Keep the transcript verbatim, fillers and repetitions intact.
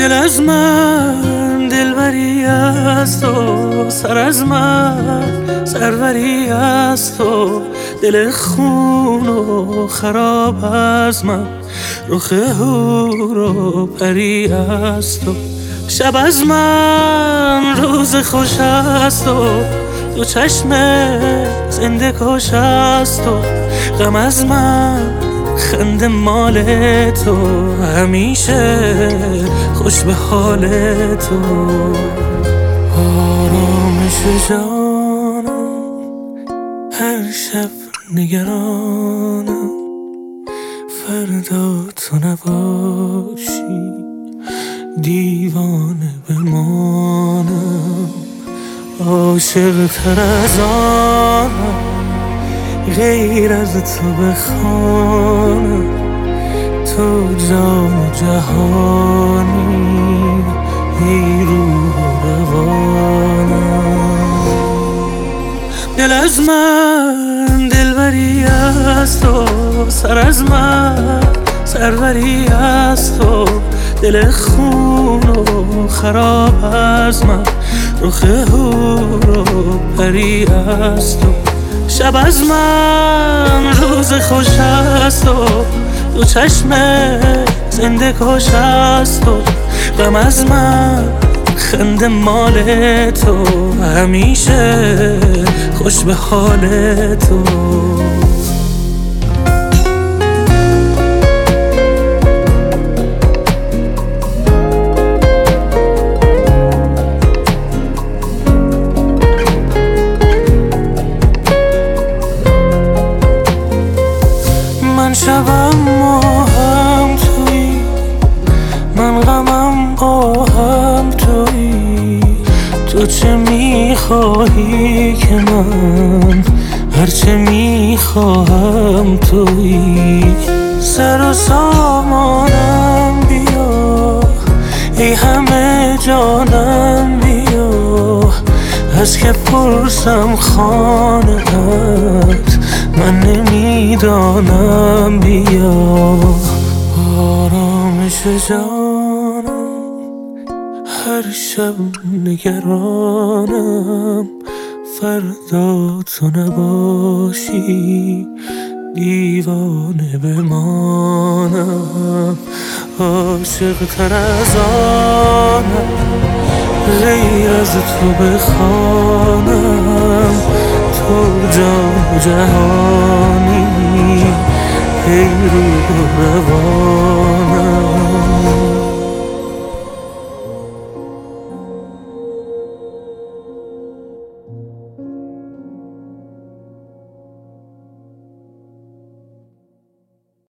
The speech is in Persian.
دل از من دلبری از تو، سر از من سروری از تو، دل خون و خراب از من، رخ حور و پری از تو. شب از من روز خوش از تو، دو چشم زنده کش از تو. غم از من خنده مال تو، همیشه خوش به حال تو. آرامش جانم هر شب نگرانم، فردا تو نباشی دیوانه بمانم. عاشق تر از آنم غیر از تو بخوانم، تو جان جهانی ای روح و روانم. دل از من دلبری از تو، سر از من سروری از تو، دل خون و خراب از من، رخ حور و پری از تو. شب از من روز خوش از تو، دو چشم زنده کش از تو. غم از من خنده مال تو، همیشه خوش به حال تو. من شبم ماهم تویی، من غمم آهم تویی. تو چه میخواهی که من هرچه میخواهم تویی. سر و سامانم بیا، ای همه جانم بیا. از که پرسم خانه‌ات من نمیدانم بیا. آرامش جانم هر شب نگرانم، فردا تو نباشی دیوانه بمانم. عاشق تر از آنم غیر از تو بخوانم، تو جان جهانی ای روح و روان.